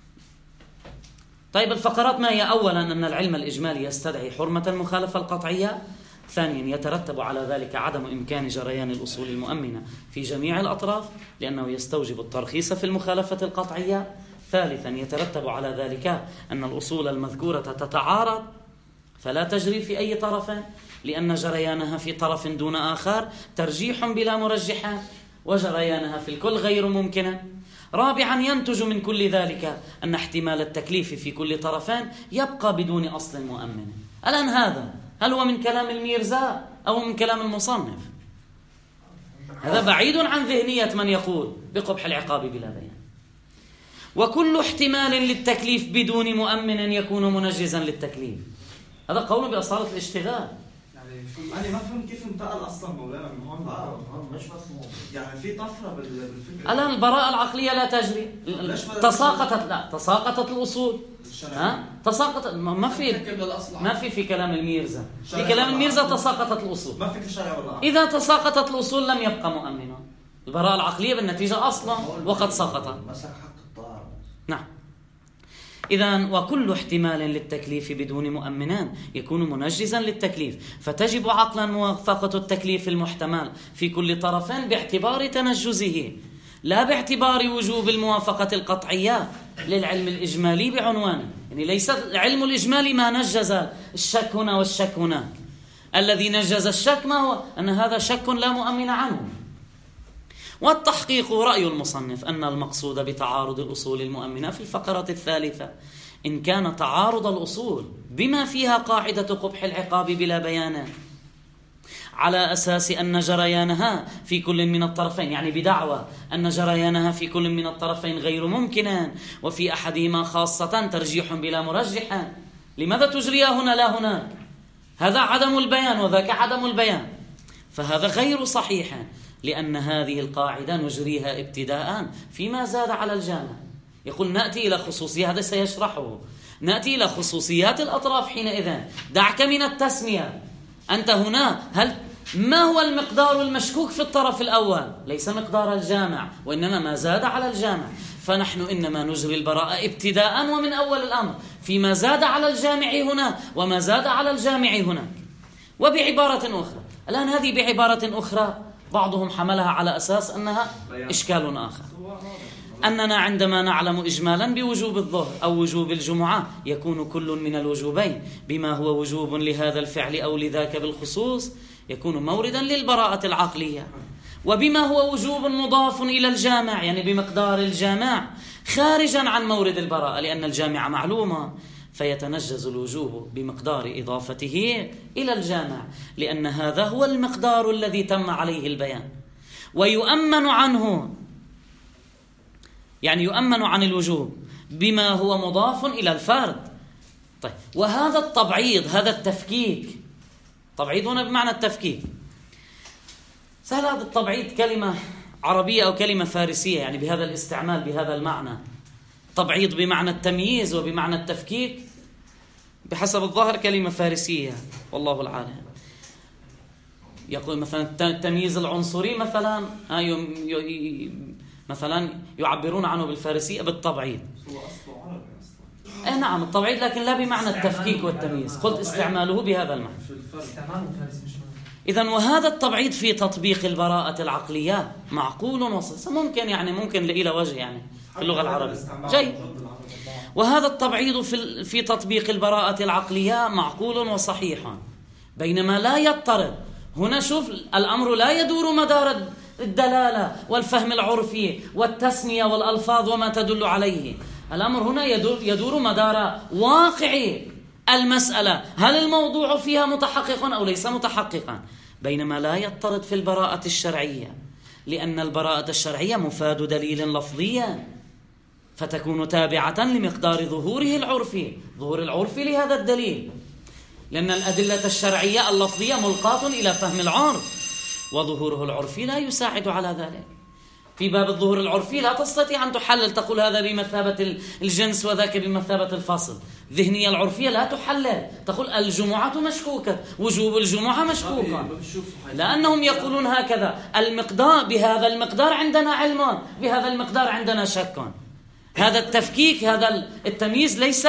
طيب الفقرات ما هي؟ أولا أن العلم الإجمالي يستدعي حرمة المخالفة القطعية، ثانيا يترتب على ذلك عدم إمكان جريان الأصول المؤمنة في جميع الأطراف لأنه يستوجب الترخيص في المخالفة القطعية، ثالثا يترتب على ذلك أن الأصول المذكورة تتعارض فلا تجري في أي طرف لأن جريانها في طرف دون آخر ترجيح بلا مرجحات وجريانها في الكل غير ممكن. رابعا ينتج من كل ذلك أن احتمال التكليف في كل طرفين يبقى بدون أصل مؤمن. الآن هذا هل هو من كلام الميرزا أو من كلام المصنف؟ هذا بعيد عن ذهنية من يقول بقبح العقاب بلا بيان. وكل احتمال للتكليف بدون مؤمن يكون منجزا للتكليف، هذا قول بأصالة الاشتغال. يعني انا ما فهمت كيف انتقل اصلا مولانا من هون اه لهون. هون مش مفهوم. يعني في طفره بال- بالفكره. الآن البراءة العقلية لا تجري، تساقطت، لا تساقطت الأصول، ها تساقطت، ما في ما في في كلام الميرزا، في كلام الميرزا تساقطت الأصول. ما فيك الشرع ولا إذا تساقطت الأصول لم يبقى مؤمنا، البراءة العقلية بالنتيجة أصلا وقد سقطت. مسك حق الطاعة. نعم. إذا وكل احتمال للتكليف بدون مؤمنان يكون منجزا للتكليف، فتجب عقلا موافقة التكليف المحتمل في كل طرف باعتبار تنجزه، لا باعتبار وجوب الموافقة القطعية للعلم الإجمالي بعنوانه. يعني ليس العلم الإجمالي ما نجز الشك هنا والشك هناك، الذي نجز الشك ما هو أن هذا شك لا مؤمن عنه. والتحقيق رأي المصنف أن المقصود بتعارض الأصول المؤمنة في الفقرة الثالثة إن كان تعارض الأصول بما فيها قاعدة قبح العقاب بلا بيان على أساس أن جريانها في كل من الطرفين، يعني بدعوى أن جريانها في كل من الطرفين غير ممكنا، وفي أحدهما خاصة ترجيح بلا مرجح. لماذا تجريها هنا لا هناك؟ هذا عدم البيان وذاك عدم البيان، فهذا غير صحيح، لأن هذه القاعدة نجريها ابتداء فيما زاد على الجامع. يقول نأتي إلى خصوصية، هذا سيشرحه، نأتي إلى خصوصيات الأطراف حينئذ. دعك من التسمية، أنت هنا هل ما هو المقدار المشكوك في الطرف الأول؟ ليس مقدار الجامع وإنما ما زاد على الجامع، فنحن إنما نجري البراءة ابتداء ومن أول الأمر فيما زاد على الجامع هنا وما زاد على الجامع هناك. وبعبارة أخرى، الآن هذه بعبارة أخرى بعضهم حملها على أساس أنها إشكال آخر، أننا عندما نعلم إجمالا بوجوب الظهر أو وجوب الجمعة يكون كل من الوجوبين بما هو وجوب لهذا الفعل أو لذاك بالخصوص يكون موردا للبراءة العقلية، وبما هو وجوب مضاف إلى الجامع يعني بمقدار الجامع خارجا عن مورد البراءة، لأن الجامع معلومة فيتنجز الوجوب بمقدار إضافته إلى الجامع، لأن هذا هو المقدار الذي تم عليه البيان، ويؤمن عنه يعني يؤمن عن الوجوب بما هو مضاف إلى الفرد. طيب، وهذا التبعيض، هذا التفكيك، تبعيض هنا بمعنى التفكيك، سهل هذا التبعيض كلمة عربية أو كلمة فارسية، يعني بهذا الاستعمال بهذا المعنى، تبعيض بمعنى التمييز وبمعنى التفكيك، بحسب الظاهر كلمة فارسية والله العالم. يقول مثلا التمييز العنصري مثلا مثلا يعبرون عنه بالفارسية بالتبعيض. اي نعم التبعيض، لكن لا بمعنى التفكيك والتمييز، قلت استعماله بهذا المعنى. إذن وهذا التبعيض في تطبيق البراءة العقلية معقول وصحيح، ممكن يعني ممكن إلى وجه يعني في اللغة العربية جيد. وهذا التبعيض في في تطبيق البراءة العقلية معقول وصحيح، بينما لا يضطرد. هنا شوف الأمر لا يدور مدار الدلالة والفهم العرفي والتسمية والألفاظ وما تدل عليه، الأمر هنا يدور, يدور مدار واقع المسألة، هل الموضوع فيها متحقق أو ليس متحققا، بينما لا يضطرد في البراءة الشرعية، لأن البراءة الشرعية مفاد دليل لفظيا فتكون تابعة لمقدار ظهوره العرفي، ظهور العرفي لهذا الدليل، لأن الأدلة الشرعية اللفظية ملقاة إلى فهم العرف، وظهوره العرفي لا يساعد على ذلك. في باب الظهور العرفي لا تستطيع أن تحلل تقول هذا بمثابة الجنس وذاك بمثابة الفصل، ذهنية العرفية لا تحلل تقول الجمعة مشكوكة، وجوب الجمعة مشكوكة، لأنهم يقولون هكذا المقدار، بهذا المقدار عندنا علم، بهذا المقدار عندنا شك. هذا التفكيك، هذا التمييز ليس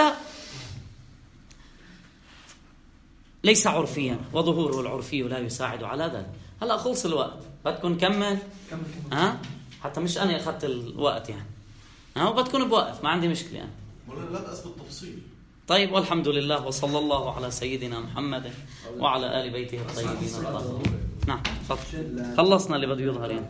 ليس عرفيا، وظهوره العرفي لا يساعد على ذلك. هلا خلص الوقت، بدكم نكمل؟ ها حتى مش أنا أخذت الوقت يعني، ها وبدكم بوقف، ما عندي مشكلة يعني. ولا لا بأس بالتفصيل. طيب، والحمد لله، وصلى الله على سيدنا محمد وعلى آل بيته الطيبين الطاهرين. نعم، خلصنا اللي بده يظهر يعني.